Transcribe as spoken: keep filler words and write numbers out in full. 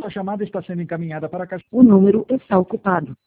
Sua chamada está sendo encaminhada para a caixa. O número está ocupado.